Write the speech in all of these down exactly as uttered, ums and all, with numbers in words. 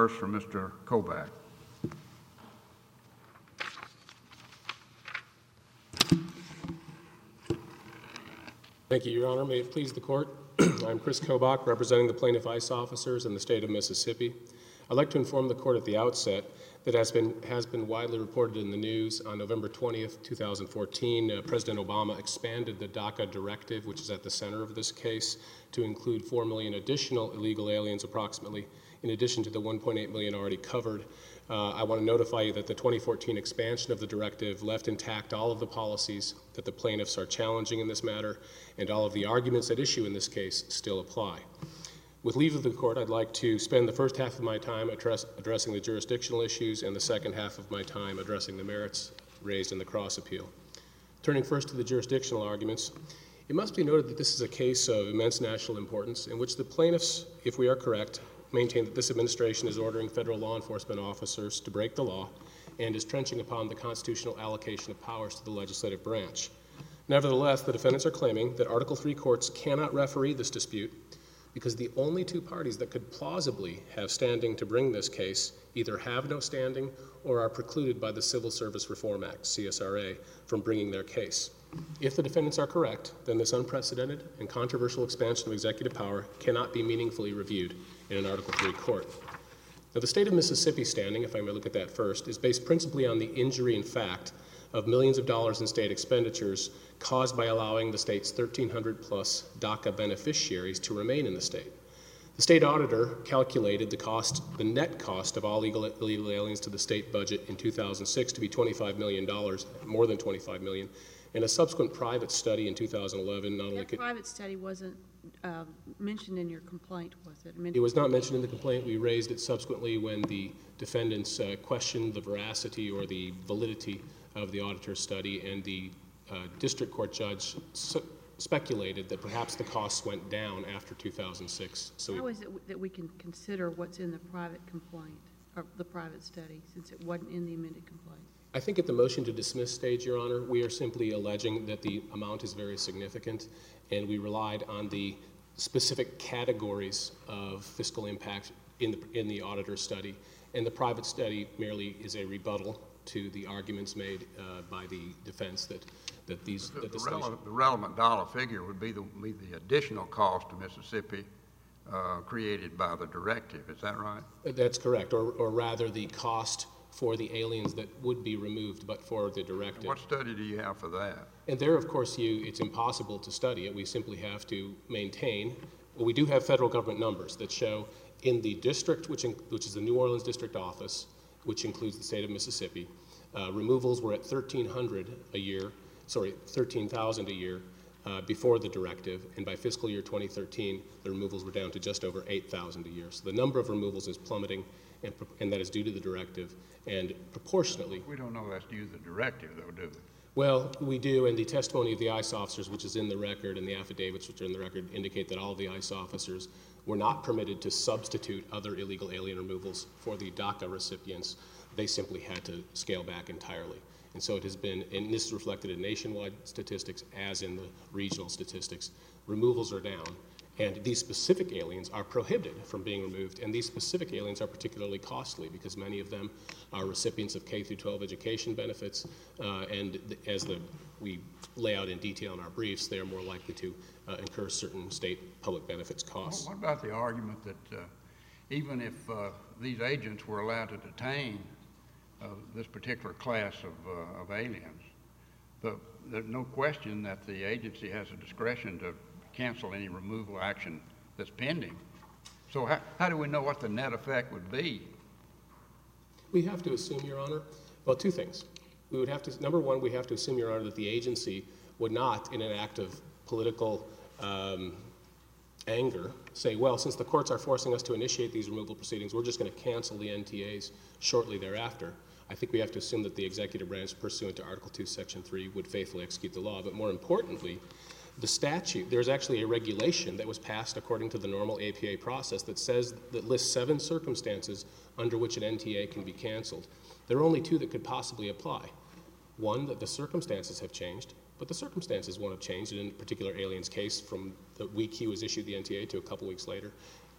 first from Mister Kobach. Thank you, Your Honor. May it please the Court. I'm Chris Kobach, representing the plaintiff ICE officers in the state of Mississippi. I'd like to inform the Court at the outset that has been, has been widely reported in the news on November twentieth, two thousand fourteen, uh, President Obama expanded the DACA directive, which is at the center of this case, to include four million additional illegal aliens approximately, in addition to the one point eight million already covered. Uh, I want to notify you that the twenty fourteen expansion of the directive left intact all of the policies that the plaintiffs are challenging in this matter, and all of the arguments at issue in this case still apply. With leave of the Court, I'd like to spend the first half of my time address, addressing the jurisdictional issues and the second half of my time addressing the merits raised in the cross appeal. Turning first to the jurisdictional arguments, it must be noted that this is a case of immense national importance in which the plaintiffs, if we are correct, maintain that this administration is ordering federal law enforcement officers to break the law and is trenching upon the constitutional allocation of powers to the legislative branch. Nevertheless, the defendants are claiming that Article three courts cannot referee this dispute because the only two parties that could plausibly have standing to bring this case either have no standing or are precluded by the Civil Service Reform Act, C S R A, from bringing their case. If the defendants are correct, then this unprecedented and controversial expansion of executive power cannot be meaningfully reviewed in an Article three court. Now, the state of Mississippi standing, if I may look at that first, is based principally on the injury in fact of millions of dollars in state expenditures caused by allowing the state's thirteen hundred plus DACA beneficiaries to remain in the state. The state auditor calculated the cost, the net cost of all illegal, illegal aliens to the state budget in two thousand six to be twenty-five million dollars, more than twenty-five million dollars. In a subsequent private study in two thousand eleven, not only that could... private study wasn't uh, mentioned in your complaint, was it? I mean, it was not mentioned in the complaint. We raised it subsequently when the defendants uh, questioned the veracity or the validity of the auditor's study, and the uh, district court judge su speculated that perhaps the costs went down after two thousand six. So how is it that we can consider what's in the private complaint, or the private study, since it wasn't in the amended complaint? I think at the motion to dismiss stage, Your Honor, we are simply alleging that the amount is very significant, and we relied on the specific categories of fiscal impact in the, in the auditor's study, and the private study merely is a rebuttal to the arguments made uh, by the defense that, that these... The, that the, the, relevant, the relevant dollar figure would be the, be the additional cost to Mississippi uh, created by the directive, is that right? That's correct, or, or rather the cost for the aliens that would be removed but for the directive. And what study do you have for that? And there, of course, you, it's impossible to study it. We simply have to maintain, well, we do have federal government numbers that show in the district, which, in, which is the New Orleans District Office, which includes the state of Mississippi, uh, removals were at thirteen hundred a year, sorry, thirteen thousand a year uh, before the directive, and by fiscal year twenty thirteen, the removals were down to just over eight thousand a year. So the number of removals is plummeting, and, and that is due to the directive, and proportionately. We don't know that's due to the directive, though, do we? Well, we do, and the testimony of the ICE officers, which is in the record, and the affidavits which are in the record, indicate that all of the ICE officers were not permitted to substitute other illegal alien removals for the DACA recipients. They simply had to scale back entirely. And so it has been, and this is reflected in nationwide statistics as in the regional statistics, removals are down. And these specific aliens are prohibited from being removed, and these specific aliens are particularly costly because many of them are recipients of K through twelve education benefits, uh, and as the, we lay out in detail in our briefs, they are more likely to uh, incur certain state public benefits costs. Well, what about the argument that uh, even if uh, these agents were allowed to detain uh, this particular class of, uh, of aliens, but there's no question that the agency has a discretion to cancel any removal action that's pending. So how, how do we know what the net effect would be? We have to assume, Your Honor, well, two things. We would have to, number one, we have to assume, Your Honor, that the agency would not, in an act of political um, anger, say, well, since the courts are forcing us to initiate these removal proceedings, we're just going to cancel the N T As shortly thereafter. I think we have to assume that the executive branch, pursuant to Article two, Section three, would faithfully execute the law. But more importantly, the statute, there's actually a regulation that was passed according to the normal A P A process that says, that lists seven circumstances under which an N T A can be canceled. There are only two that could possibly apply. One, that the circumstances have changed, but the circumstances won't have changed in a particular alien's case from the week he was issued the N T A to a couple weeks later.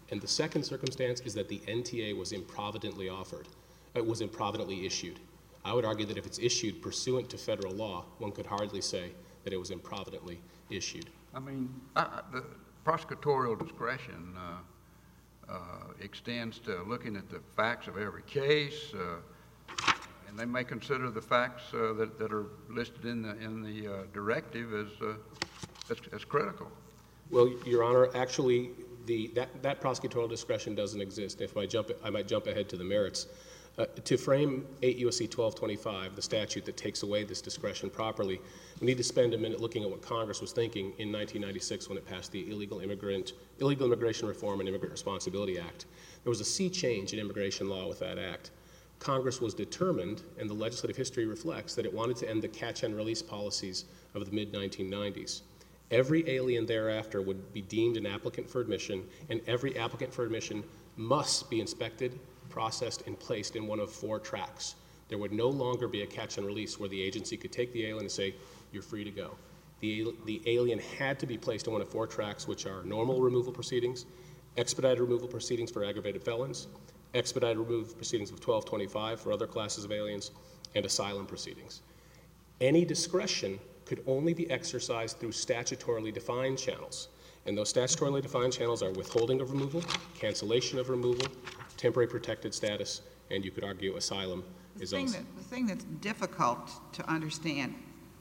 And the second circumstance is that the N T A was improvidently offered, it was improvidently issued. I would argue that if it's issued pursuant to federal law, one could hardly say that it was improvidently issued. I mean, I, I- the prosecutorial discretion uh, uh, extends to looking at the facts of every case, uh, and they may consider the facts uh, that, that are listed in the, in the uh, directive as, uh, as, as critical. Well, Your Honor, actually, the, that, that prosecutorial discretion doesn't exist. If I jump, I might jump ahead to the merits. Uh, to frame eight U S C twelve twenty-five, the statute that takes away this discretion properly, we need to spend a minute looking at what Congress was thinking in nineteen ninety-six when it passed the Illegal Immigrant, Illegal Immigration Reform and Immigrant Responsibility Act. There was a sea change in immigration law with that act. Congress was determined, and the legislative history reflects, that it wanted to end the catch and release policies of the mid nineteen nineties. Every alien thereafter would be deemed an applicant for admission, and every applicant for admission must be inspected, processed, and placed in one of four tracks. There would no longer be a catch and release where the agency could take the alien and say, you're free to go. The, the alien had to be placed in one of four tracks, which are normal removal proceedings, expedited removal proceedings for aggravated felons, expedited removal proceedings of twelve twenty-five for other classes of aliens, and asylum proceedings. Any discretion could only be exercised through statutorily defined channels. And those statutorily defined channels are withholding of removal, cancellation of removal, temporary protected status, and you could argue asylum is The thing, also. that, the thing that's difficult to understand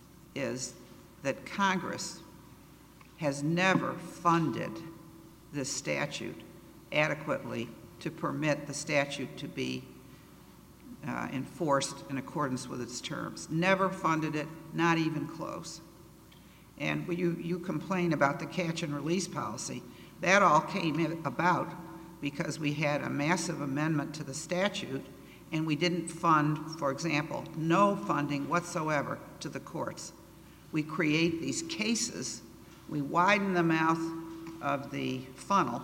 is that Congress has never funded this statute adequately to permit the statute to be uh, enforced in accordance with its terms. Never funded it, not even close. And when you, you complain about the catch and release policy, that all came in about because we had a massive amendment to the statute and we didn't fund, for example, no funding whatsoever to the courts. We create these cases, we widen the mouth of the funnel,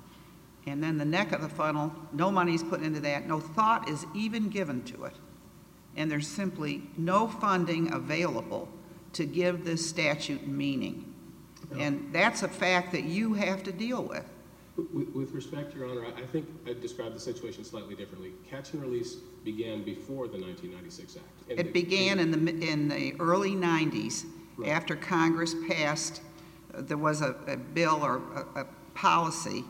and then the neck of the funnel, no money's put into that, no thought is even given to it. And there's simply no funding available to give this statute meaning. And that's a fact that you have to deal with. With, with respect, Your Honor, I, I think I'd describe the situation slightly differently. Catch and release began before the nineteen ninety-six Act. And It the- began in the, in the early nineties, Right. after Congress passed, uh, there was a, a bill or a, a policy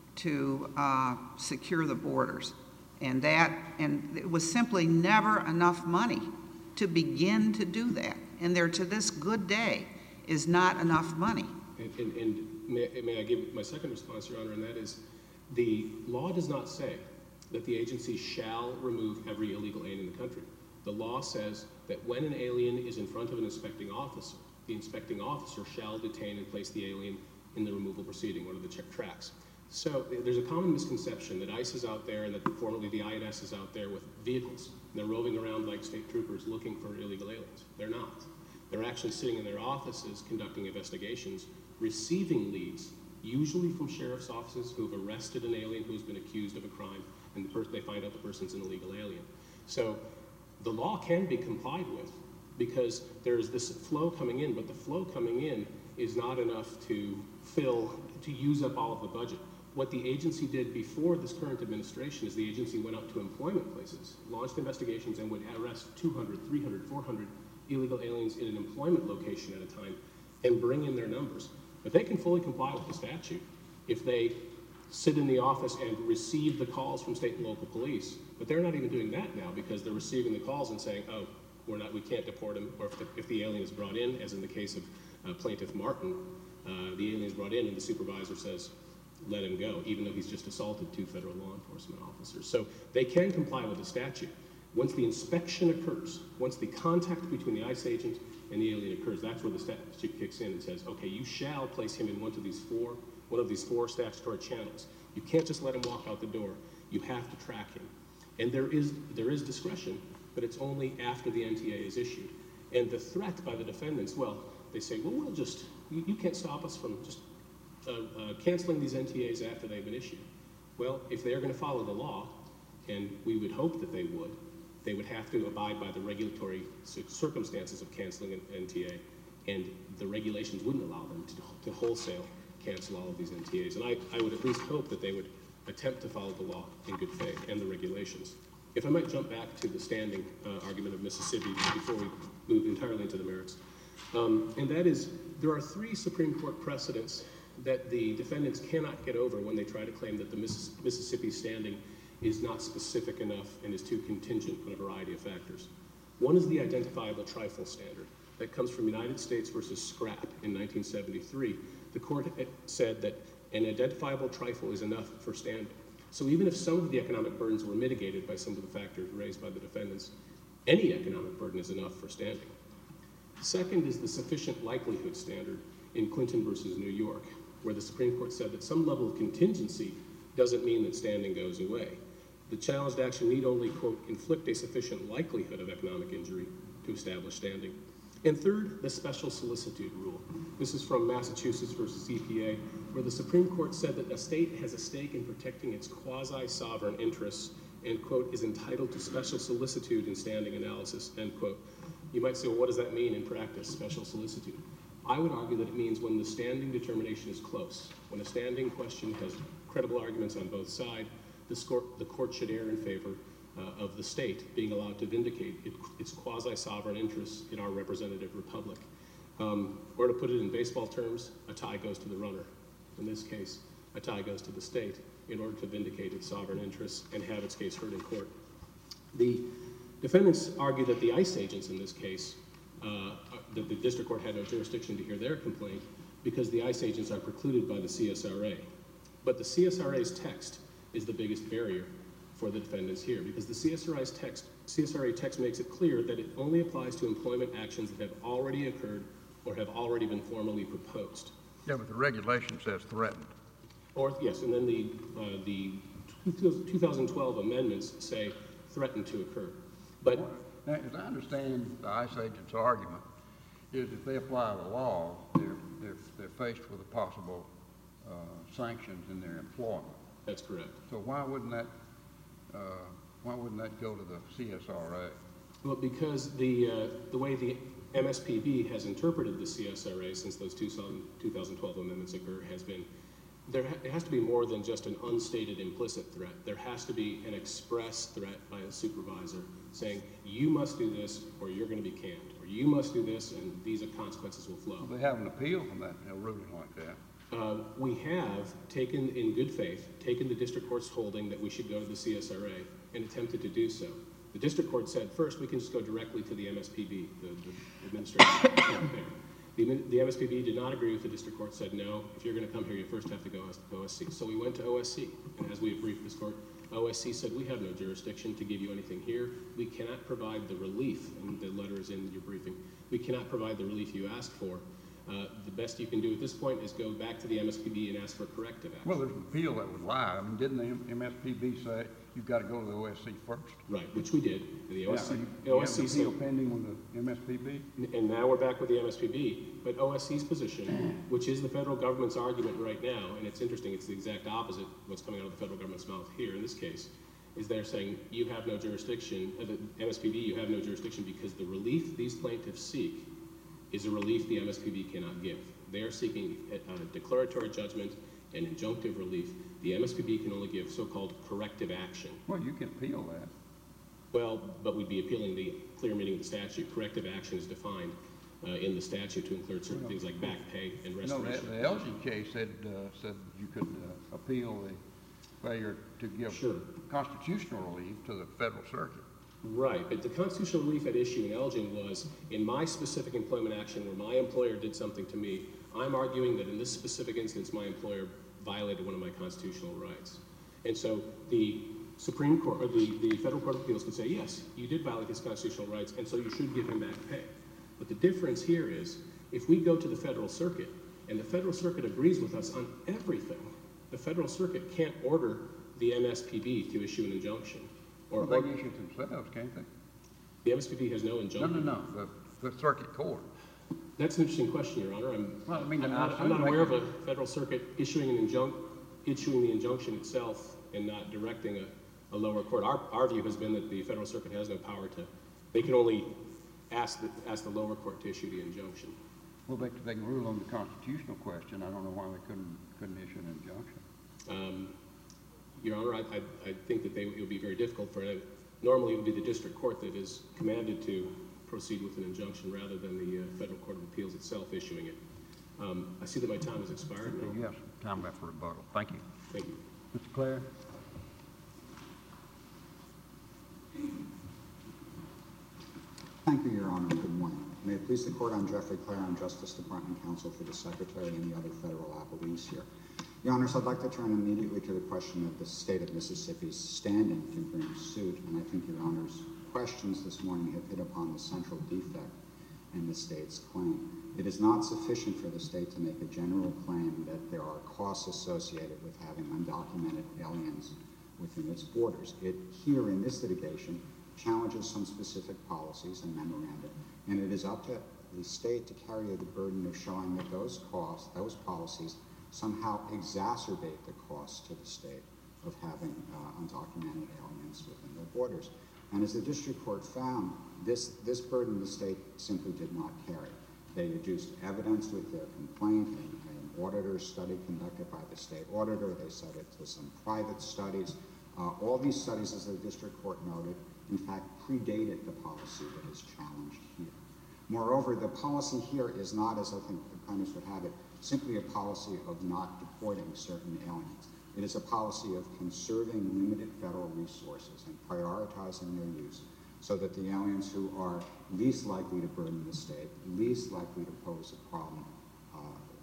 to uh, secure the borders. And that, and it was simply never enough money to begin to do that. And there, to this good day, is not enough money. And, and, and may, may I give my second response, Your Honor, and that is the law does not say that the agency shall remove every illegal alien in the country. The law says that when an alien is in front of an inspecting officer, the inspecting officer shall detain and place the alien in the removal proceeding, one of the check tracks. So there's a common misconception that ICE is out there and that formerly the I N S is out there with vehicles. And they're roving around like state troopers looking for illegal aliens. They're not. They're actually sitting in their offices conducting investigations, receiving leads, usually from sheriff's offices who have arrested an alien who's been accused of a crime, and the person, they find out the person's an illegal alien. So the law can be complied with because there's this flow coming in, but the flow coming in is not enough to fill, to use up all of the budget. What the agency did before this current administration is the agency went out to employment places, launched investigations, and would arrest two hundred, three hundred, four hundred illegal aliens in an employment location at a time and bring in their numbers. But they can fully comply with the statute if they sit in the office and receive the calls from state and local police. But they're not even doing that now because they're receiving the calls and saying, oh, we're not, we can't deport him, or if the, if the alien is brought in, as in the case of uh, Plaintiff Martin, uh, the alien is brought in and the supervisor says, let him go, even though he's just assaulted two federal law enforcement officers. So they can comply with the statute. Once the inspection occurs, once the contact between the ICE agent and the alien occurs, that's where the statute kicks in and says, okay, you shall place him in one of these four, one of these four statutory channels. You can't just let him walk out the door. You have to track him. And there is, there is discretion, but it's only after the N T A is issued. And the threat by the defendants, well, they say, well, we'll just, you, you can't stop us from just uh, uh, canceling these N T As after they've been issued. Well, if they're going to follow the law, and we would hope that they would, they would have to abide by the regulatory circumstances of canceling an N T A, and the regulations wouldn't allow them to, to wholesale cancel all of these N T As. And I, I would at least hope that they would attempt to follow the law in good faith and the regulations. If I might jump back to the standing uh, argument of Mississippi before we move entirely into the merits, um, and that is there are three Supreme Court precedents that the defendants cannot get over when they try to claim that the Miss Mississippi standing is not specific enough and is too contingent on a variety of factors. One is the identifiable trifle standard that comes from United States versus Scrap in nineteen seventy-three. The court said that an identifiable trifle is enough for standing. So even if some of the economic burdens were mitigated by some of the factors raised by the defendants, any economic burden is enough for standing. Second is the sufficient likelihood standard in Clinton versus New York, where the Supreme Court said that some level of contingency doesn't mean that standing goes away. The challenged action need only, quote, inflict a sufficient likelihood of economic injury to establish standing. And third, the special solicitude rule. This is from Massachusetts versus E P A, where the Supreme Court said that a state has a stake in protecting its quasi-sovereign interests and, quote, is entitled to special solicitude in standing analysis, end quote. You might say, well, what does that mean in practice, special solicitude? I would argue that it means when the standing determination is close, when a standing question has credible arguments on both sides, the court, the court should err in favor uh, of the state being allowed to vindicate it, its quasi-sovereign interests in our representative republic. Um, or to put it in baseball terms, a tie goes to the runner. In this case, a tie goes to the state in order to vindicate its sovereign interests and have its case heard in court. The defendants argue that the ICE agents in this case, uh, that the district court had no jurisdiction to hear their complaint because the ICE agents are precluded by the C S R A. But the C S R A's text is the biggest barrier for the defendants here, because the C S R A's text, C S R A text makes it clear that it only applies to employment actions that have already occurred or have already been formally proposed. Yeah, but the regulation says threatened. Or, yes, and then the, uh, the two thousand twelve amendments say threatened to occur. But now, as I understand the ICE agent's argument, is if they apply the law, they're, they're, they're faced with a possible uh, sanctions in their employment. That's correct. So why wouldn't that, uh, why wouldn't that go to the C S R A? Well, because the, uh, the way the M S P B has interpreted the C S R A since those two thousand twelve amendments occurred has been, there ha it has to be more than just an unstated implicit threat. There has to be an express threat by a supervisor saying, you must do this or you're going to be canned, or you must do this and these consequences will flow. Well, they have an appeal from that, a ruling like that. Uh, we have taken, in good faith, taken the district court's holding that we should go to the C S R A and attempted to do so. The district court said, first, we can just go directly to the M S P B, the, the administration. the, the M S P B did not agree with the district court, said, no, if you're going to come here, you first have to go to O S C. So we went to O S C, and as we have briefed this court, O S C said, we have no jurisdiction to give you anything here. We cannot provide the relief, and the letter is in your briefing, we cannot provide the relief you asked for. Uh, the best you can do at this point is go back to the M S P B and ask for corrective action. Well, there's an appeal that would lie. I mean, didn't the M S P B say you've got to go to the O S C first? Right, which we did. And the O S C, yeah, you, the you O S C have an appeal pending with the M S P B? And now we're back with the M S P B. But O S C's position, which is the federal government's argument right now, and it's interesting, it's the exact opposite of what's coming out of the federal government's mouth here in this case, is they're saying you have no jurisdiction, uh, the M S P B, you have no jurisdiction because the relief these plaintiffs seek is a relief the M S P B cannot give. They are seeking a, a declaratory judgment and injunctive relief. The M S P B can only give so-called corrective action. Well, you can appeal that. Well, but we'd be appealing the clear meaning of the statute. Corrective action is defined uh, in the statute to include certain things like back pay and restoration. No, the, the L G case said, uh, said you could uh, appeal the failure to give Sure. constitutional relief to the federal circuit. Right, but the constitutional relief at issue in Elgin was in my specific employment action where my employer did something to me, I'm arguing that in this specific instance my employer violated one of my constitutional rights. And so the Supreme Court, or the, the Federal Court of Appeals could say, yes, you did violate his constitutional rights, and so you should give him back pay. But the difference here is, if we go to the Federal Circuit, and the Federal Circuit agrees with us on everything, the Federal Circuit can't order the M S P B to issue an injunction. Or, well, they or issue it themselves, can't they? the M S P B has no injunction. No, no, no, the, the circuit court. That's an interesting question, Your Honor. I'm, well, I mean, I'm not, I'm not aware of a Federal Circuit issuing an injunction, issuing the injunction itself and not directing a, a lower court. Our, our view has been that the Federal Circuit has no power to, they can only ask the, ask the lower court to issue the injunction. Well, they, they can rule on the constitutional question. I don't know why they couldn't, couldn't issue an injunction. Um, Your Honor, I, I, I think that they, it would be very difficult for it. Normally, it would be the district court that is commanded to proceed with an injunction rather than the uh, Federal Court of Appeals itself issuing it. Um, I see that my time has expired. Okay, you have some time left for rebuttal. Thank you. Thank you. Mister Clare? Thank you, Your Honor, and good morning. May it please the Court, I'm Jeffrey Clare. I'm Justice Department Counsel for the Secretary and the other federal appellees here. Your Honors, I'd like to turn immediately to the question of the state of Mississippi's standing to bring suit, and I think Your Honor's questions this morning have hit upon the central defect in the state's claim. It is not sufficient for the state to make a general claim that there are costs associated with having undocumented aliens within its borders. It, here in this litigation, challenges some specific policies and memoranda, and it is up to the state to carry the burden of showing that those costs, those policies, somehow exacerbate the costs to the state of having uh, undocumented aliens within their borders. And as the district court found, this, this burden the state simply did not carry. They adduced evidence with their complaint, an, an auditor's study conducted by the state auditor. They cited to some private studies. Uh, all these studies, as the district court noted, in fact, predated the policy that is challenged here. Moreover, the policy here is not, as I think the plaintiffs would have it, simply a policy of not deporting certain aliens. It is a policy of conserving limited federal resources and prioritizing their use so that the aliens who are least likely to burden the state, least likely to pose a problem uh,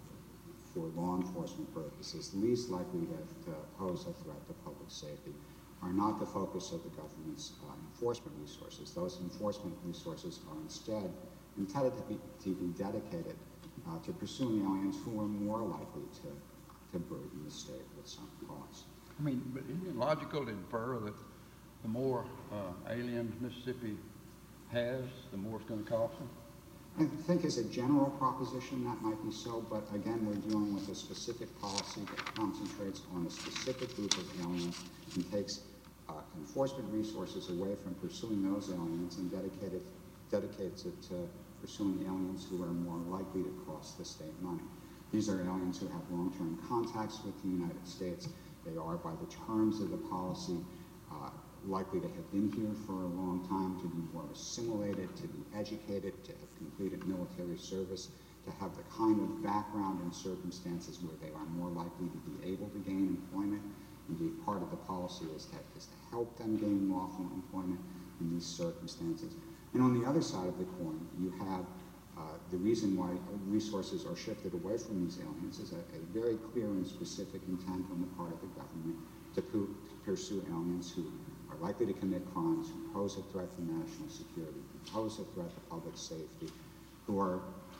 for law enforcement purposes, least likely to, to pose a threat to public safety, are not the focus of the government's uh, enforcement resources. Those enforcement resources are instead intended to be, to be dedicated uh, to pursuing aliens who are more likely to, to burden the state with some cost. I mean, but isn't it logical to infer that the more uh, aliens Mississippi has, the more it's going to cost them? I think as a general proposition that might be so, but again, we're dealing with a specific policy that concentrates on a specific group of aliens and takes uh, enforcement resources away from pursuing those aliens and dedicated, dedicates it to pursuing aliens who are more likely to cost the state money. These are aliens who have long-term contacts with the United States. They are, by the terms of the policy, uh, likely to have been here for a long time, to be more assimilated, to be educated, to have completed military service, to have the kind of background and circumstances where they are more likely to be able to gain employment. Indeed, part of the policy is, that, is to help them gain lawful employment in these circumstances. And on the other side of the coin, you have uh, the reason why resources are shifted away from these aliens is a, a very clear and specific intent on the part of the government to, to pursue aliens who are likely to commit crimes, who pose a threat to national security, who pose a threat to public safety, who are,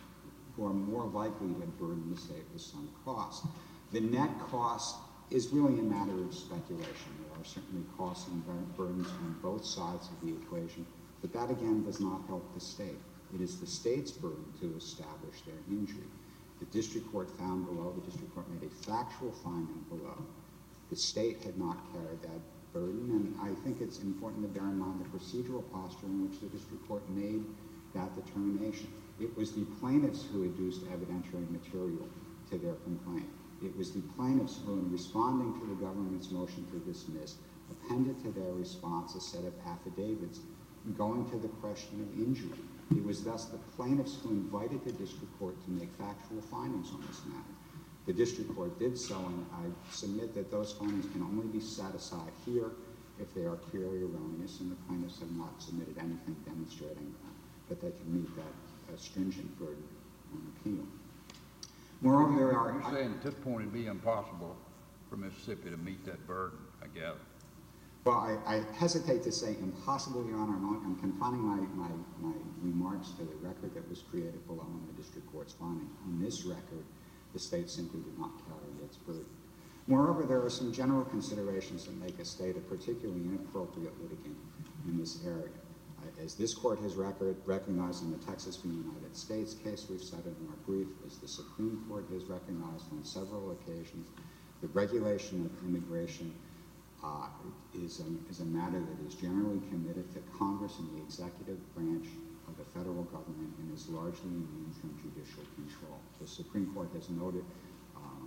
who are more likely to burden the state with some cost. The net cost is really a matter of speculation. There are certainly costs and burdens on both sides of the equation, but that again does not help the state. It is the state's burden to establish their injury. The district court found below, the district court made a factual finding below. The state had not carried that burden, and I think it's important to bear in mind the procedural posture in which the district court made that determination. It was the plaintiffs who adduced evidentiary material to their complaint. It was the plaintiffs who, in responding to the government's motion to dismiss, appended to their response a set of affidavits going to the question of injury. It was thus the plaintiffs who invited the district court to make factual findings on this matter. The district court did so, and I submit that those findings can only be set aside here if they are clearly erroneous, and the plaintiffs have not submitted anything demonstrating uh, that they can meet that uh, stringent burden on appeal. Moreover, there are... You're saying at this point it'd be impossible for Mississippi to meet that burden, I gather. Well, I, I hesitate to say impossible, Your Honor. I'm, I'm confining my, my, my remarks to the record that was created below in the district court's finding. On this record, the state simply did not carry its burden. Moreover, there are some general considerations that make a state a particularly inappropriate litigant in this area. Uh, as this court has record, recognized in the Texas v. United States case we've cited in our brief, as the Supreme Court has recognized on several occasions, the regulation of immigration uh, is, a, is a matter that is generally committed to Congress and the executive branch of the federal government and is largely immune from judicial control. The Supreme Court has noted um,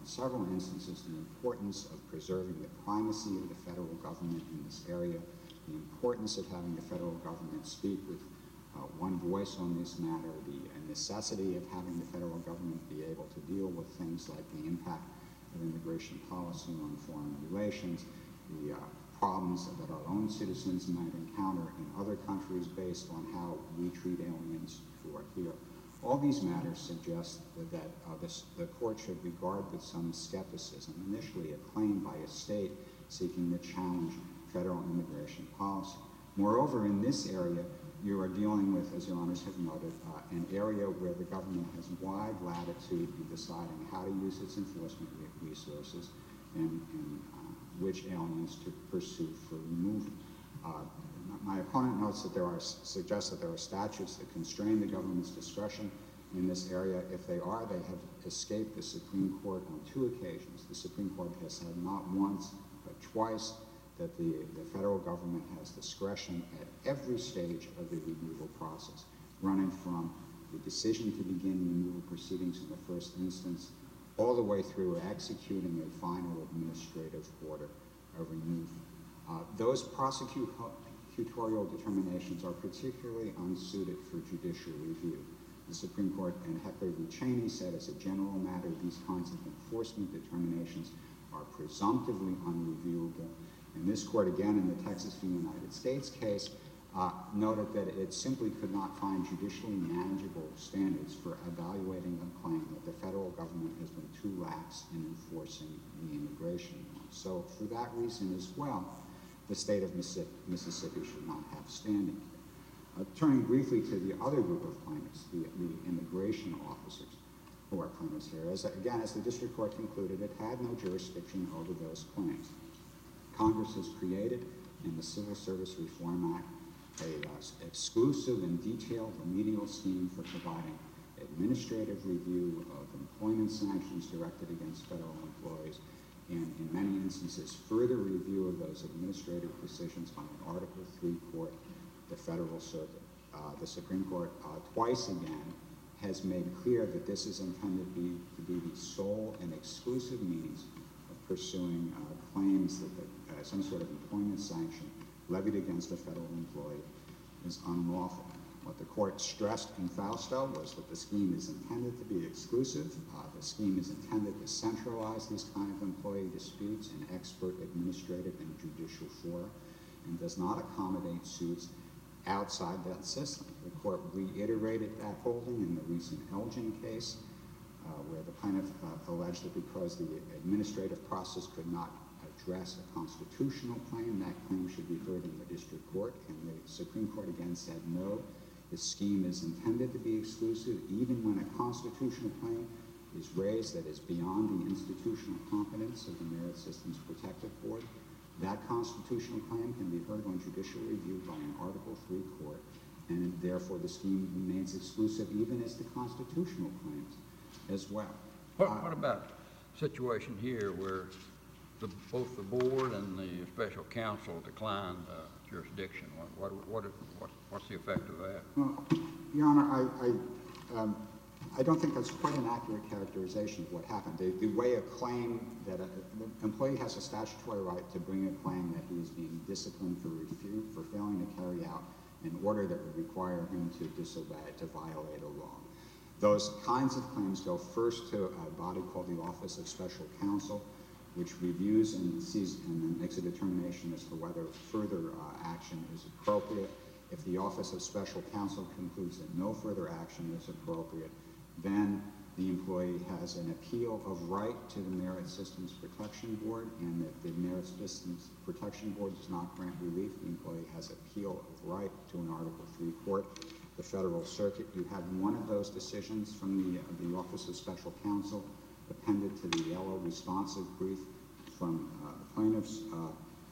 in several instances the importance of preserving the primacy of the federal government in this area, the importance of having the federal government speak with uh, one voice on this matter, the uh, necessity of having the federal government be able to deal with things like the impact of immigration policy on foreign relations, the uh, problems that our own citizens might encounter in other countries based on how we treat aliens who are here. All these matters suggest that uh, this, the court should regard with some skepticism initially a claim by a state seeking to challenge federal immigration policy. Moreover, in this area, you are dealing with, as your honors have noted, uh, an area where the government has wide latitude in deciding how to use its enforcement resources and, and uh, which aliens to pursue for removal. Uh, my opponent notes that there are, suggests that there are statutes that constrain the government's discretion in this area. If they are, they have escaped the Supreme Court on two occasions. The Supreme Court has said not once, but twice, that the, the federal government has discretion at every stage of the removal process, running from the decision to begin removal proceedings in the first instance, all the way through executing a final administrative order of removal. Uh, those prosecutorial determinations are particularly unsuited for judicial review. The Supreme Court in Heckler v. Cheney said, as a general matter, these kinds of enforcement determinations are presumptively unreviewable. And this court, again, in the Texas v. United States case, uh, noted that it simply could not find judicially manageable standards for evaluating a claim that the federal government has been too lax in enforcing the immigration law. So for that reason as well, the state of Mississippi should not have standing here. Uh, turning briefly to the other group of plaintiffs, the, the immigration officers who are plaintiffs here, as, again, as the district court concluded, it had no jurisdiction over those claims. Congress has created in the Civil Service Reform Act a uh, exclusive and detailed remedial scheme for providing administrative review of employment sanctions directed against federal employees, and in many instances further review of those administrative decisions by an Article three court, the Federal Circuit. Uh, the Supreme Court uh, twice again has made clear that this is intended to be, to be the sole and exclusive means of pursuing uh, claims that the, uh, some sort of employment sanction levied against a federal employee is unlawful. What the court stressed in Fausto was that the scheme is intended to be exclusive. Uh, the scheme is intended to centralize these kind of employee disputes in expert administrative and judicial fora, and does not accommodate suits outside that system. The court reiterated that holding in the recent Elgin case, uh, where the plaintiff uh, alleged that because the administrative process could not address a constitutional claim, that claim should be heard in the district court, and the Supreme Court again said no. The scheme is intended to be exclusive even when a constitutional claim is raised that is beyond the institutional competence of the Merit Systems Protective Board. That constitutional claim can be heard on judicial review by an Article three court, and therefore the scheme remains exclusive even as the constitutional claims as well. What, uh, what about a situation here where the, both the board and the special counsel declined uh, jurisdiction? What, what, what, what, what's the effect of that? Well, Your Honor, I, I, um, I don't think that's quite an accurate characterization of what happened. The, the way a claim that a, the employee has a statutory right to bring a claim that he is being disciplined for refute, for failing to carry out an order that would require him to disobey, to violate a law. Those kinds of claims go first to a body called the Office of Special Counsel, which reviews and sees and then makes a determination as to whether further uh, action is appropriate. If the Office of Special Counsel concludes that no further action is appropriate, then the employee has an appeal of right to the Merit Systems Protection Board, and if the Merit Systems Protection Board does not grant relief, the employee has appeal of right to an Article three court, the Federal Circuit. You have one of those decisions from the, uh, the Office of Special Counsel appended to the yellow responsive brief from uh, the plaintiffs. Uh,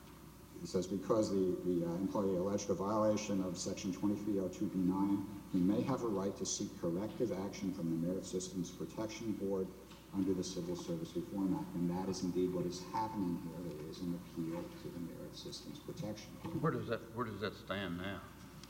it says, because the, the uh, employee alleged a violation of Section twenty-three oh two B nine, he may have a right to seek corrective action from the Merit Systems Protection Board under the Civil Service Reform Act, and that is indeed what is happening here. There is an appeal to the Merit Systems Protection Board. Where does that, where does that stand now?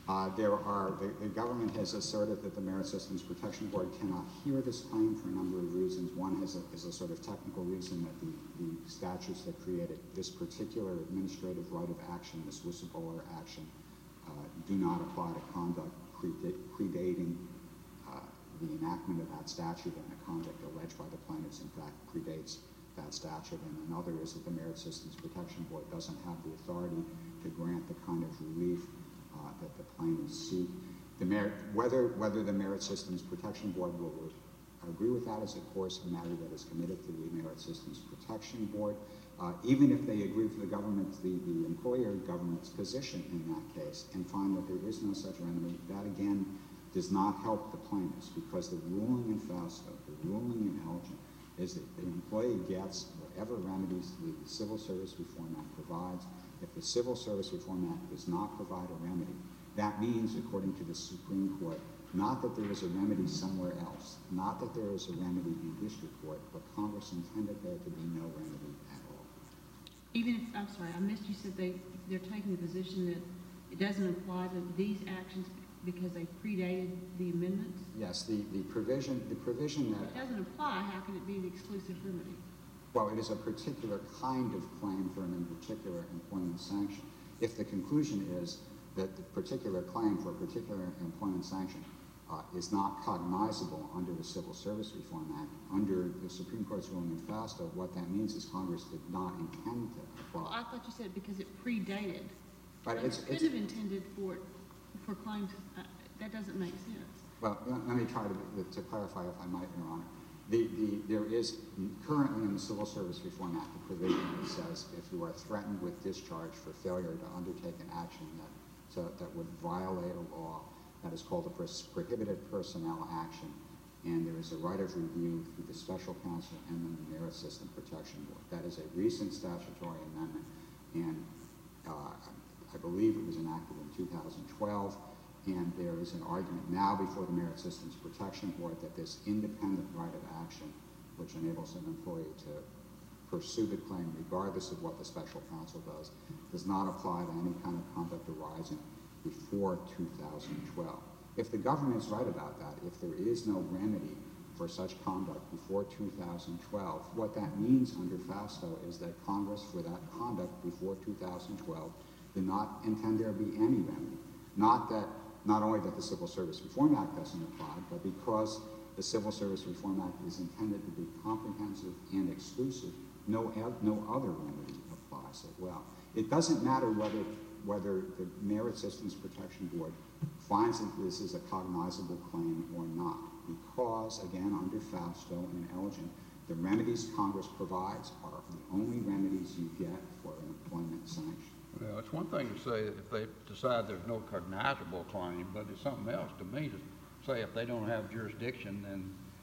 Uh, there are, the, the government has asserted that the Merit Systems Protection Board cannot hear this claim for a number of reasons. One has a, is a sort of technical reason that the, the statutes that created this particular administrative right of action, this whistleblower action, uh, do not apply to conduct preda- predating uh, the enactment of that statute, and the conduct alleged by the plaintiffs, in fact, predates that statute. And another is that the Merit Systems Protection Board doesn't have the authority to grant the kind of relief Uh, that the plaintiffs seek. The merit, whether, whether the Merit Systems Protection Board will agree with that is, of course, a matter that is committed to the Merit Systems Protection Board. Uh, even if they agree with the government, the, the employer government's position in that case, and find that there is no such remedy, that again does not help the plaintiffs, because the ruling in FASTA, the ruling in Elgin, is that the employee gets whatever remedies the Civil Service Reform Act provides. If the Civil Service Reform Act does not provide a remedy, that means, according to the Supreme Court, not that there is a remedy somewhere else, not that there is a remedy in district court, but Congress intended there to be no remedy at all. Even if, I'm sorry, I missed, you said they, they're taking the position that it doesn't apply to these actions because they predated the amendments? Yes, the, the provision, the provision that... If it doesn't apply, how can it be the exclusive remedy? Well, it is a particular kind of claim for an particular employment sanction. If the conclusion is that the particular claim for a particular employment sanction uh, is not cognizable under the Civil Service Reform Act, under the Supreme Court's ruling in FASTA, what that means is Congress did not intend to apply. Well, I thought you said because it predated. But It it's, could it's, have intended for, for claims, uh, that doesn't make sense. well, let, let me try to, to clarify, if I might, Your Honor. The, the, there is currently in the Civil Service Reform Act a provision that says if you are threatened with discharge for failure to undertake an action that, so, that would violate a law, that is called a prohibited personnel action, and there is a right of review through the Special Counsel and then the Merit System Protection Board. That is a recent statutory amendment, and uh, I believe it was enacted in two thousand twelve. And there is an argument now before the Merit Systems Protection Board that this independent right of action, which enables an employee to pursue the claim regardless of what the special counsel does, does not apply to any kind of conduct arising before two thousand twelve. If the government is right about that, if there is no remedy for such conduct before two thousand twelve, what that means under FASTA is that Congress, for that conduct before two thousand twelve, did not intend there be any remedy. Not that Not only that the Civil Service Reform Act doesn't apply, but because the Civil Service Reform Act is intended to be comprehensive and exclusive, no, no other remedy applies as well. It doesn't matter whether, whether the Merit Systems Protection Board finds that this is a cognizable claim or not, because, again, under FASTA and Elgin, the remedies Congress provides are the only remedies you get for an employment sanction. Well, it's one thing to say that if they decide there's no cognizable claim, but it's something else to me to say if they don't have jurisdiction, then,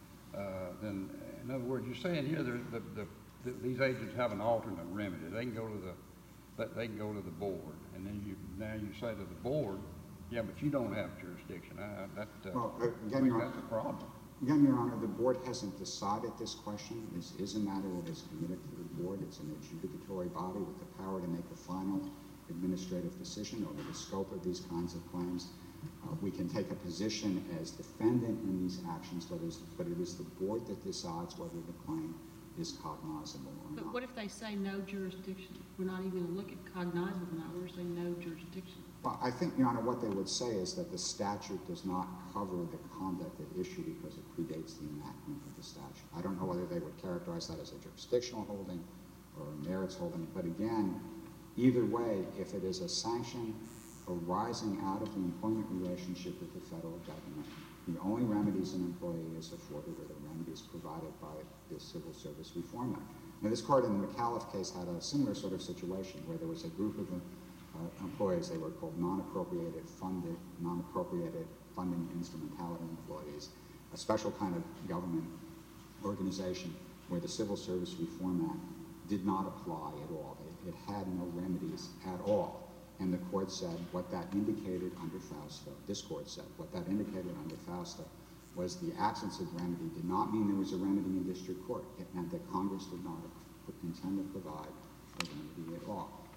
uh, then in other words, you're saying here the, the, the, the, these agents have an alternate remedy. They can go to the, they can go to the board, and then you now you say to the board, yeah, but you don't have jurisdiction. Uh, that uh, well, uh, again, I think Your that's Honor, a problem. Again, Your Honor, the board hasn't decided this question. This is a matter that is committed to the board. It's an adjudicatory body with the power to make a final administrative decision over the scope of these kinds of claims. Uh, we can take a position as defendant in these actions, but, is, but it is the board that decides whether the claim is cognizable or But not. what if they say no jurisdiction? We're not even going to look at cognizable now, we're saying no jurisdiction. Well, I think, Your Honor, what they would say is that the statute does not cover the conduct at issue because it predates the enactment of the statute. I don't know whether they would characterize that as a jurisdictional holding or a merits holding, but again, either way, if it is a sanction arising out of the employment relationship with the federal government, the only remedies an employee is afforded are the remedies provided by the Civil Service Reform Act. Now, this court in the McAuliffe case had a similar sort of situation where there was a group of uh, employees, they were called non-appropriated funded, non-appropriated funding instrumentality employees, a special kind of government organization where the Civil Service Reform Act did not apply at all. It, it had no remedies at all. And the court said what that indicated under FASTA, this court said, what that indicated under FASTA was the absence of remedy did not mean there was a remedy in district court. It meant that Congress did not intend to provide a remedy at all.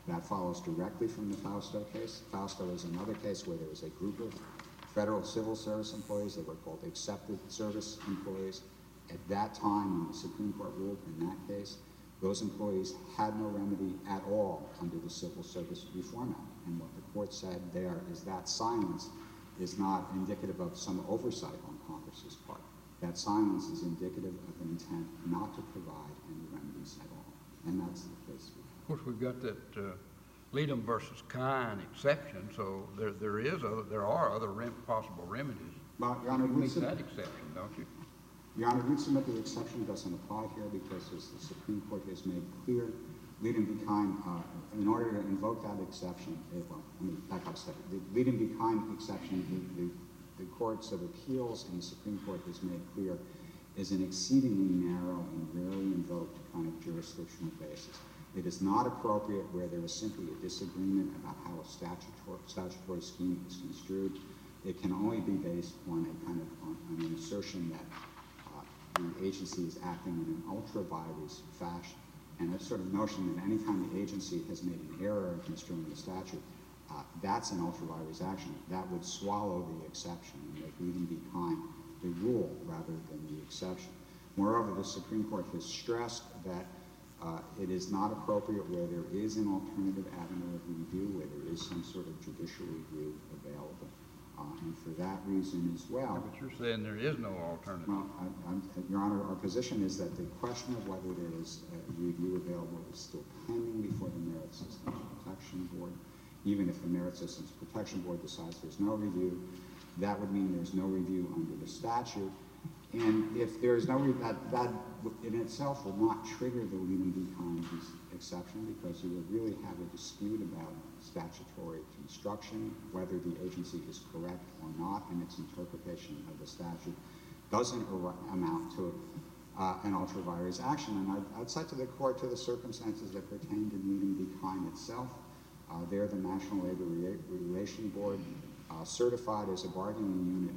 That follows directly from the Fausto case. Fausto is another case where there was a group of federal civil service employees. They were called accepted service employees. At that time, when the Supreme Court ruled in that case, those employees had no remedy at all under the Civil Service Reform Act. And what the court said there is that silence is not indicative of some oversight on Congress's part. That silence is indicative of an intent not to provide any remedies at all. And that's the case. Of course, we've got that uh, Leadham versus Kine exception, so there there is other, there are other rem possible remedies. Well, Your Honor, you we meet sub- that exception, don't you? Your Honor, we submit the exception doesn't apply here because, as the Supreme Court has made clear, Leadham v. Kine, uh, in order to invoke that exception, it, well, let me back up a step. The Leadham v. Kine exception, the, the, the courts of appeals and the Supreme Court has made clear, is an exceedingly narrow and rarely invoked kind of jurisdictional basis. It is not appropriate where there is simply a disagreement about how a statutory, statutory scheme is construed. It can only be based on a kind of on, on an assertion that uh, the agency is acting in an ultra virus fashion, and a sort of notion that any time the agency has made an error in construing the statute, uh, that's an ultra virus action. That would swallow the exception and make Leadham v. Kine the rule rather than the exception. Moreover, the Supreme Court has stressed that Uh, it is not appropriate where there is an alternative avenue of review, where there is some sort of judicial review available. Uh, and for that reason as well. But you're saying there is no alternative. Well, I, I'm, Your Honor, our position is that the question of whether there is a review available is still pending before the Merit Systems Protection Board. Even if the Merit Systems Protection Board decides there's no review, that would mean there's no review under the statute. And if there is no, that, that in itself will not trigger the Leadham v. Kine exception, because you would really have a dispute about statutory construction, whether the agency is correct or not in its interpretation of the statute doesn't amount to uh, an ultra virus action. And I'd, I'd cite to the court to the circumstances that pertained in Leadham v. Kine itself. Uh, there, the National Labor Relations Board uh, certified as a bargaining unit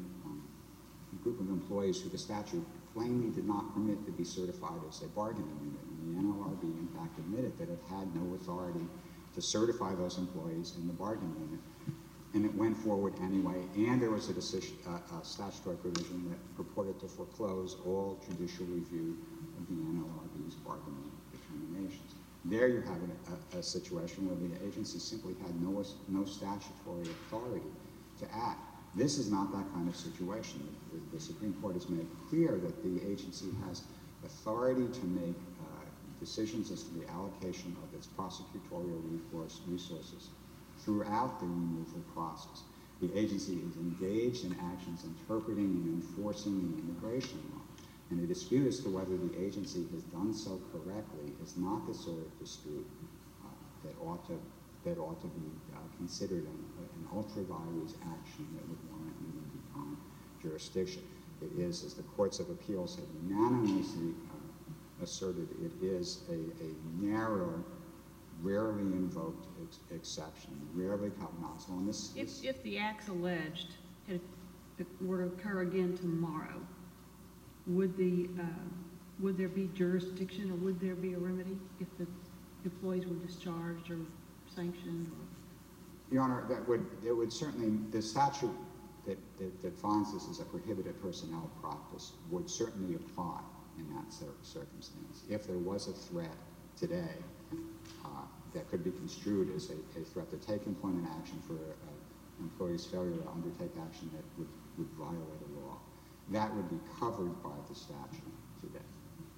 group of employees who the statute plainly did not permit to be certified as a bargaining unit. And the N L R B, in fact, admitted that it had no authority to certify those employees in the bargaining unit. And it went forward anyway, and there was a, decision, uh, a statutory provision that purported to foreclose all judicial review of the N L R B's bargaining determinations. There you have a, a, a situation where the agency simply had no, no statutory authority to act. This is not that kind of situation. The, the Supreme Court has made clear that the agency has authority to make uh, decisions as to the allocation of its prosecutorial recourse resources throughout the removal process. The agency is engaged in actions interpreting and enforcing the immigration law. And the dispute as to whether the agency has done so correctly is not the sort of dispute uh, that ought to that ought to be uh, considered an, an ultra virus action that would warrant Leadham v. Kine jurisdiction. It is, as the courts of appeals have unanimously uh, asserted, it is a, a narrow, rarely invoked ex exception, rarely cognizable. And this, If, this if the acts alleged had, were to occur again tomorrow, would the uh, would there be jurisdiction, or would there be a remedy if the employees were discharged or sanctioned? Or? Your Honor, that would, it would certainly, the statute that, that, that finds this as a prohibited personnel practice would certainly apply in that circumstance. If there was a threat today uh, that could be construed as a, a threat to take employment action for an employee's failure to undertake action that would, would violate a law, that would be covered by the statute today.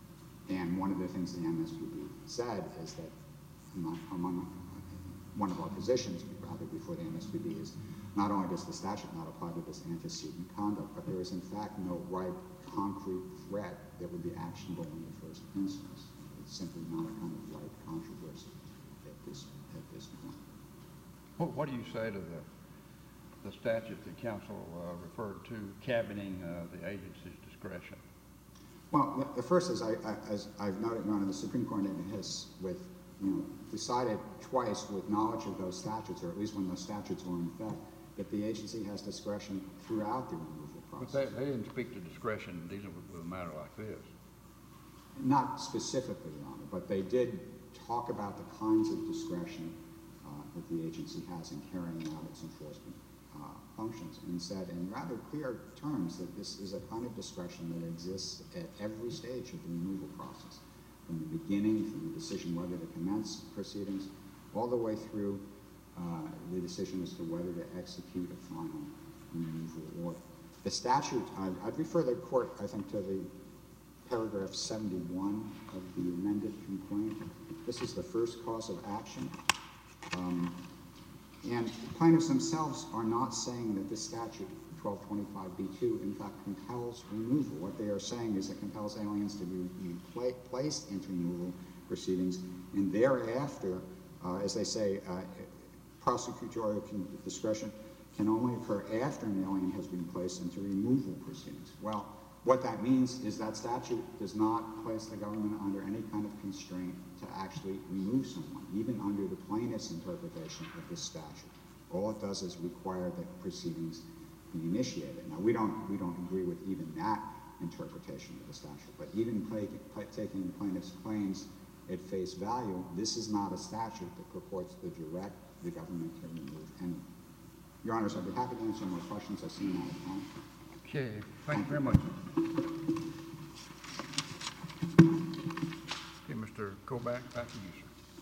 And one of the things the M S P B said is that among, among one of our positions, rather, before the M S P B is not only does the statute not apply to this antecedent conduct, but there is in fact no ripe, concrete threat that would be actionable in the first instance. It's simply not a kind of ripe controversy at this, at this point. What, what do you say to the, the statute that counsel uh, referred to, cabining uh, the agency's discretion? Well, the first is, I, I, as I've noted, Your Honor, the Supreme Court has, with, you know, decided twice with knowledge of those statutes, or at least when those statutes were in effect, that the agency has discretion throughout the removal process. But they, they didn't speak to discretion dealing with, with a matter like this. Not specifically, Your Honor, but they did talk about the kinds of discretion uh, that the agency has in carrying out its enforcement uh, functions, and said in rather clear terms that this is a kind of discretion that exists at every stage of the removal process, from the beginning, from the decision whether to commence proceedings, all the way through uh, the decision as to whether to execute a final removal order. The statute, I'd, I'd refer the court, I think, to the paragraph seventy-one of the amended complaint. This is the first cause of action. Um, and plaintiffs themselves are not saying that this statute, twelve twenty-five B two, in fact compels removal. What they are saying is it compels aliens to be, be pla placed into removal proceedings, and thereafter, uh, as they say, uh, prosecutorial discretion can only occur after an alien has been placed into removal proceedings. Well, what that means is that statute does not place the government under any kind of constraint to actually remove someone, even under the plaintiff's interpretation of this statute. All it does is require that proceedings be initiated. Now, we don't, we don't agree with even that interpretation of the statute, but even play, play, taking the plaintiff's claims at face value, this is not a statute that purports to direct the government to remove anyone. Your Honors, I'd be happy to answer more questions. I see them all the time. Okay, thank you very much. Okay, Mister Kobach, back to you,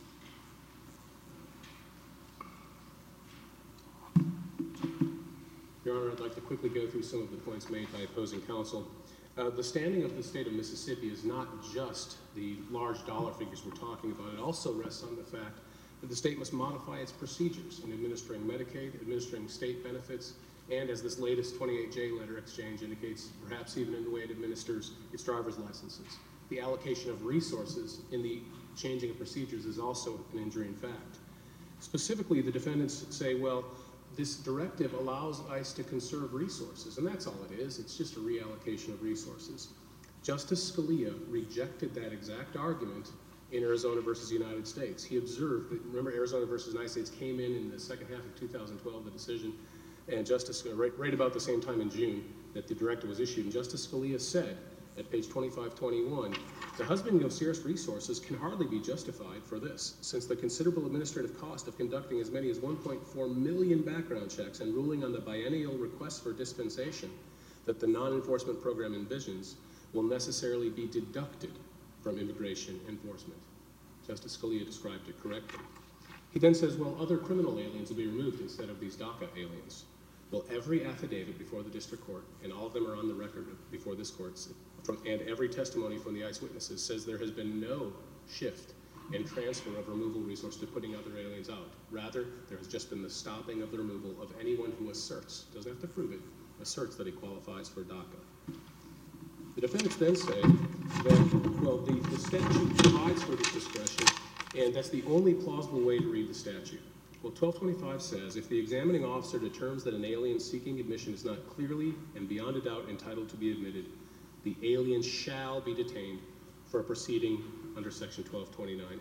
sir. Your Honor, I'd like to quickly go through some of the points made by opposing counsel. Uh, the standing of the state of Mississippi is not just the large dollar figures we're talking about. It also rests on the fact that the state must modify its procedures in administering Medicaid, administering state benefits, and as this latest twenty-eight J letter exchange indicates, perhaps even in the way it administers its driver's licenses. The allocation of resources in the changing of procedures is also an injury in fact. Specifically, the defendants say, well, this directive allows ICE to conserve resources, and that's all it is. It's just a reallocation of resources. Justice Scalia rejected that exact argument in Arizona versus United States. He observed that, remember, Arizona versus United States came in in the second half of two thousand twelve, the decision, and Justice, right, right about the same time in June that the directive was issued, and Justice Scalia said at page twenty-five twenty-one, the husbanding of scarce resources can hardly be justified for this, since the considerable administrative cost of conducting as many as one point four million background checks and ruling on the biennial request for dispensation that the non-enforcement program envisions will necessarily be deducted from immigration enforcement. Justice Scalia described it correctly. He then says, well, other criminal aliens will be removed instead of these DACA aliens. Well, every affidavit before the district court, and all of them are on the record before this court, from, and every testimony from the ICE witnesses says there has been no shift in transfer of removal resource to putting other aliens out. Rather, there has just been the stopping of the removal of anyone who asserts, doesn't have to prove it, asserts that he qualifies for DACA. The defendants then say that, well, the, the statute provides for this discretion, and that's the only plausible way to read the statute. Well, twelve twenty-five says, if the examining officer determines that an alien seeking admission is not clearly and beyond a doubt entitled to be admitted, the alien shall be detained for a proceeding under section twelve twenty-nine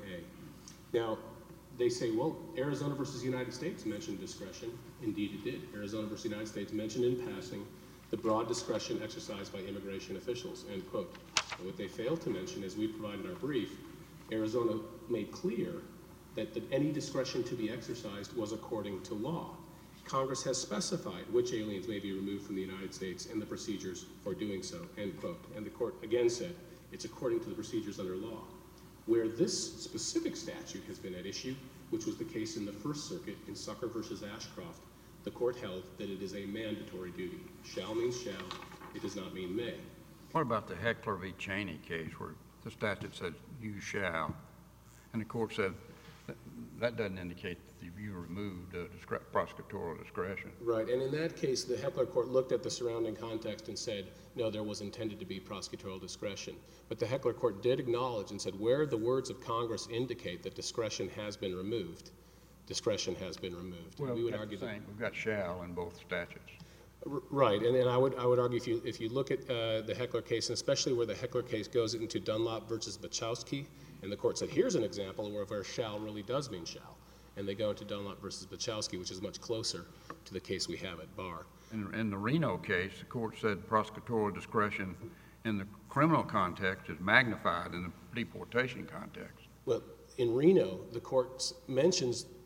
A. Now, they say, well, Arizona versus United States mentioned discretion. Indeed it did. Arizona versus United States mentioned in passing the broad discretion exercised by immigration officials, end quote. And what they failed to mention, as we provided in our brief, Arizona made clear that, that any discretion to be exercised was according to law. Congress has specified which aliens may be removed from the United States and the procedures for doing so, end quote. And the court again said it's according to the procedures under law. Where this specific statute has been at issue, which was the case in the First Circuit in Sucker versus Ashcroft, the court held that it is a mandatory duty. Shall means shall, it does not mean may. What about the Heckler v. Cheney case where the statute says you shall, and the court said that, that doesn't indicate that you removed uh, discre prosecutorial discretion? Right, and in that case, the Heckler court looked at the surrounding context and said, no, there was intended to be prosecutorial discretion. But the Heckler court did acknowledge and said where the words of Congress indicate that discretion has been removed, discretion has been removed. Well, and we would that's argue the same. that, We've got shall in both statutes. right, and, and I would I would argue if you if you look at uh, the Heckler case, and especially where the Heckler case goes into Dunlop versus Bachowski, and the court said here's an example where where shall really does mean shall, and they go into Dunlop versus Bachowski, which is much closer to the case we have at bar. In, in the Reno case, the court said prosecutorial discretion in the criminal context is magnified in the deportation context. Well, in Reno, the court mentions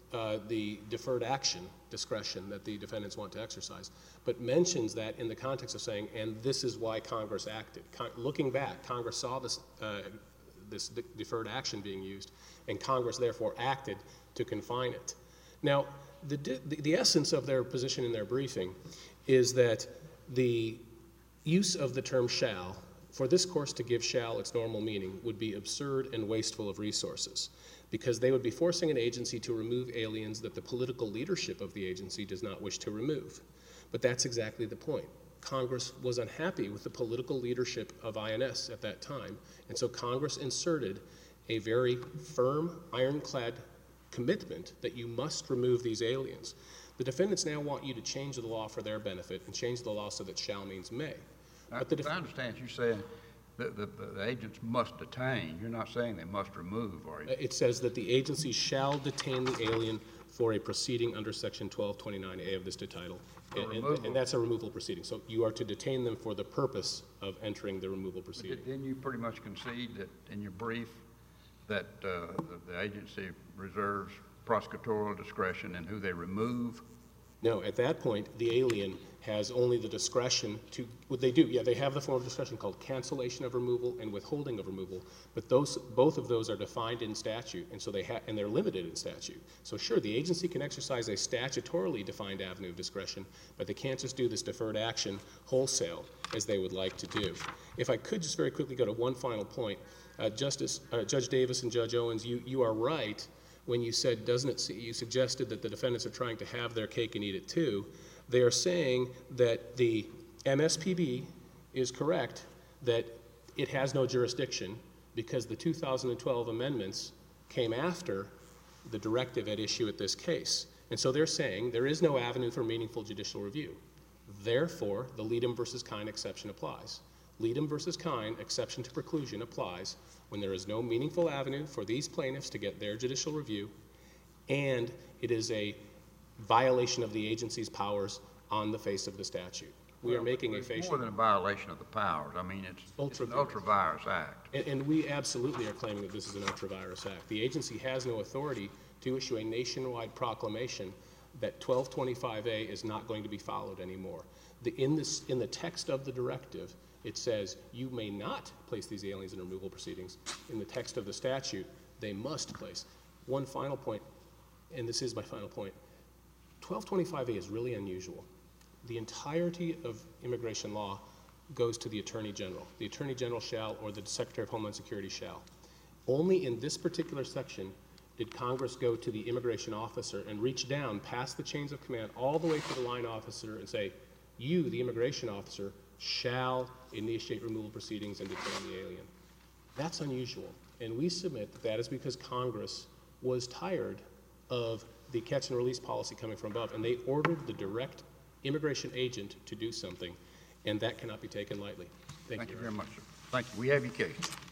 uh, the deferred action discretion that the defendants want to exercise, but mentions that in the context of saying, and this is why Congress acted. Con looking back, Congress saw this, uh, this de deferred action being used, and Congress therefore acted to confine it. Now, the, the, the essence of their position in their briefing is that the use of the term shall, for this course to give shall its normal meaning, would be absurd and wasteful of resources, because they would be forcing an agency to remove aliens that the political leadership of the agency does not wish to remove. But that's exactly the point. Congress was unhappy with the political leadership of I N S at that time, and so Congress inserted a very firm, ironclad commitment that you must remove these aliens. The defendants now want you to change the law for their benefit and change the law so that shall means may. I, But the I understand you saying that the, the, the agents must detain. You're not saying they must remove, are you? It says that the agency shall detain the alien for a proceeding under Section twelve twenty-nine A of this title, For and, and, removal. and that's a removal proceeding. So you are to detain them for the purpose of entering the removal proceeding. Did- Didn't you pretty much concede that in your brief that uh, the, the agency reserves prosecutorial discretion in who they remove? No, at that point, the alien has only the discretion to, what they do, yeah, they have the form of discretion called cancellation of removal and withholding of removal, but those, both of those are defined in statute, and so they have, and they're limited in statute. So sure, the agency can exercise a statutorily defined avenue of discretion, but they can't just do this deferred action wholesale as they would like to do. If I could just very quickly go to one final point, uh, Justice, uh, Judge Davis and Judge Owens, you, you are right when you said, doesn't it, you suggested that the defendants are trying to have their cake and eat it too. They are saying that the M S P B is correct, that it has no jurisdiction because the two thousand twelve amendments came after the directive at issue at this case. And so they're saying there is no avenue for meaningful judicial review. Therefore, the Leadham versus Kine exception applies. Leadham versus Kine exception to preclusion applies when there is no meaningful avenue for these plaintiffs to get their judicial review, and it is a violation of the agency's powers on the face of the statute. We Well, are making a it's facial... more than a violation of the powers. I mean, it's, it's an ultra-virus act. And, and we absolutely are claiming that this is an ultra-virus act. The agency has no authority to issue a nationwide proclamation that twelve twenty-five A is not going to be followed anymore. The, in, this, in the text of the directive, it says you may not place these aliens in removal proceedings. In the text of the statute, they must place. One final point, and this is my final point, twelve twenty-five A is really unusual. The entirety of immigration law goes to the Attorney General. The Attorney General shall, or the Secretary of Homeland Security shall. Only in this particular section did Congress go to the immigration officer and reach down past the chains of command all the way to the line officer and say, you, the immigration officer, shall initiate removal proceedings and detain the alien. That's unusual, and we submit that that is because Congress was tired of the catch and release policy coming from above, and they ordered the direct immigration agent to do something, and that cannot be taken lightly. Thank, Thank you. you very much, sir. Thank you. We have your case.